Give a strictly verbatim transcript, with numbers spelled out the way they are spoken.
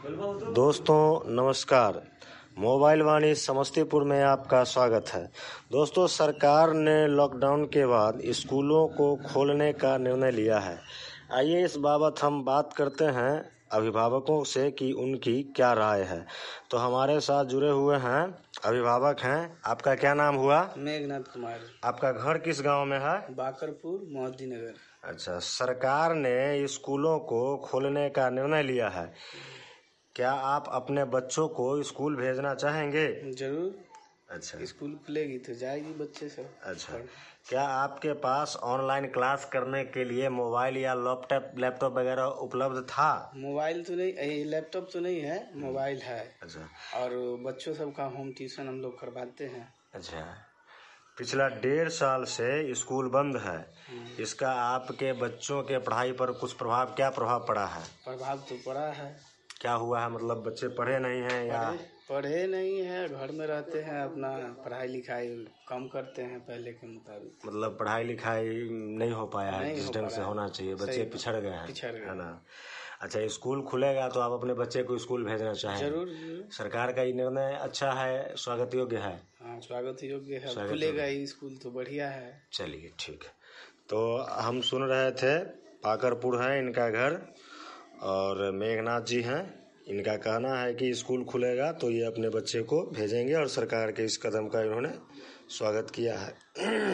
दोस्तों नमस्कार, मोबाइल वाणी समस्तीपुर में आपका स्वागत है। दोस्तों, सरकार ने लॉकडाउन के बाद स्कूलों को खोलने का निर्णय लिया है। आइए इस बाबत हम बात करते हैं अभिभावकों से कि उनकी क्या राय है। तो हमारे साथ जुड़े हुए हैं अभिभावक हैं। आपका क्या नाम हुआ? मेघनाथ कुमार। आपका घर किस गांव में है? बाकरपुर, मोहद्दी नगर। अच्छा, सरकार ने स्कूलों को खोलने का निर्णय लिया है। क्या आप अपने बच्चों को स्कूल भेजना चाहेंगे? जरूर। अच्छा, स्कूल खुलेगी तो जाएगी बच्चे सब। अच्छा, क्या आपके पास ऑनलाइन क्लास करने के लिए मोबाइल या लैपटॉप लैपटॉप वगैरह उपलब्ध था? मोबाइल तो नहीं, लैपटॉप तो नहीं है, मोबाइल है। अच्छा, और बच्चों सब का होम ट्यूशन हम लोग करवाते हैं। अच्छा, पिछला डेढ़ साल से स्कूल बंद है। इसका आपके बच्चों के पढ़ाई पर कुछ प्रभाव क्या प्रभाव पड़ा है? प्रभाव तो पड़ा है। क्या हुआ है? मतलब बच्चे पढ़े नहीं हैं या पढ़े, पढ़े नहीं है, घर में रहते हैं, अपना पढ़ाई लिखाई कम करते हैं पहले के मुताबिक। मतलब पढ़ाई लिखाई नहीं हो पाया है जिस ढंग से होना चाहिए। बच्चे पिछड़ गए हैं, पिछड़ गए है ना? अच्छा, स्कूल खुलेगा तो आप अपने बच्चे को स्कूल भेजना चाहेंगे? जरूर, जरूर। सरकार का ये निर्णय अच्छा है, स्वागत योग्य है। हाँ, स्वागत योग्य है। खुलेगा ही स्कूल तो बढ़िया है। चलिए, ठीक है। तो हम सुन रहे थे, बाकरपुर है इनका घर और मेघनाथ जी हैं। इनका कहना है कि स्कूल खुलेगा तो ये अपने बच्चे को भेजेंगे और सरकार के इस कदम का इन्होंने स्वागत किया है।